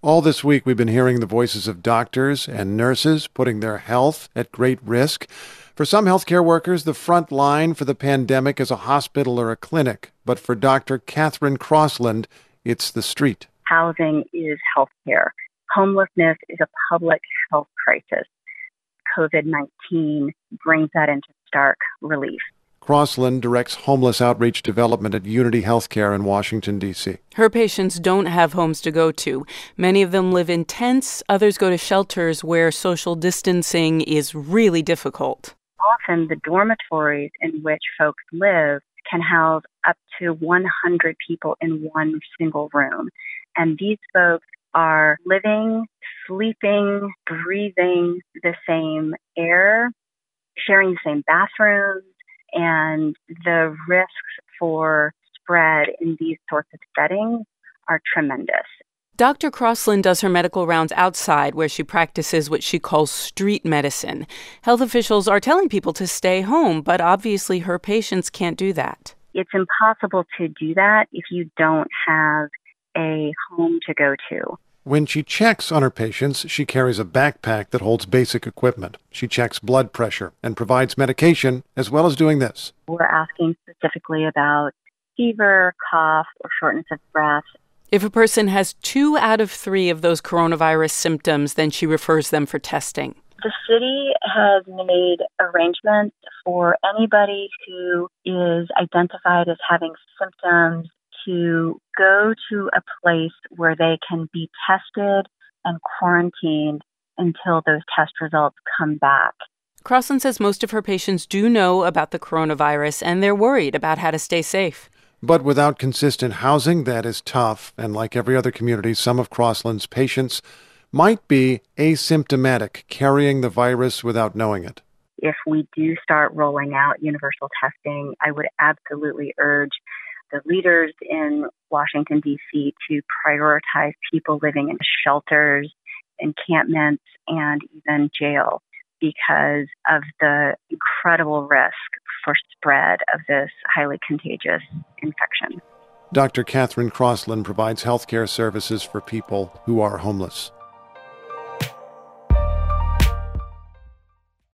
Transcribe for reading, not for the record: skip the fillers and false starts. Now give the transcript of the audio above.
All this week, we've been hearing the voices of doctors and nurses putting their health at great risk. For some healthcare workers, the front line for the pandemic is a hospital or a clinic. But for Dr. Catherine Crossland, it's the street. Housing is healthcare. Homelessness is a public health crisis. COVID-19 brings that into stark relief. Crossland directs homeless outreach development at Unity Healthcare in Washington, D.C. Her patients don't have homes to go to. Many of them live in tents. Others go to shelters where social distancing is really difficult. Often the dormitories in which folks live can house up to 100 people in one single room. And these folks are living, sleeping, breathing the same air, sharing the same bathrooms, and the risks for spread in these sorts of settings are tremendous. Dr. Crossland does her medical rounds outside where she practices what she calls street medicine. Health officials are telling people to stay home, but obviously her patients can't do that. It's impossible to do that if you don't have a home to go to. When she checks on her patients, she carries a backpack that holds basic equipment. She checks blood pressure and provides medication, as well as doing this. We're asking specifically about fever, cough, or shortness of breath. If a person has 2 out of 3 of those coronavirus symptoms, then she refers them for testing. The city has made arrangements for anybody who is identified as having symptoms to go to a place where they can be tested and quarantined until those test results come back. Crossland says most of her patients do know about the coronavirus, and they're worried about how to stay safe. But without consistent housing, that is tough. And like every other community, some of Crossland's patients might be asymptomatic, carrying the virus without knowing it. If we do start rolling out universal testing, I would absolutely urge the leaders in Washington, D.C. to prioritize people living in shelters, encampments, and even jail because of the incredible risk for spread of this highly contagious infection. Dr. Catherine Crossland provides health care services for people who are homeless.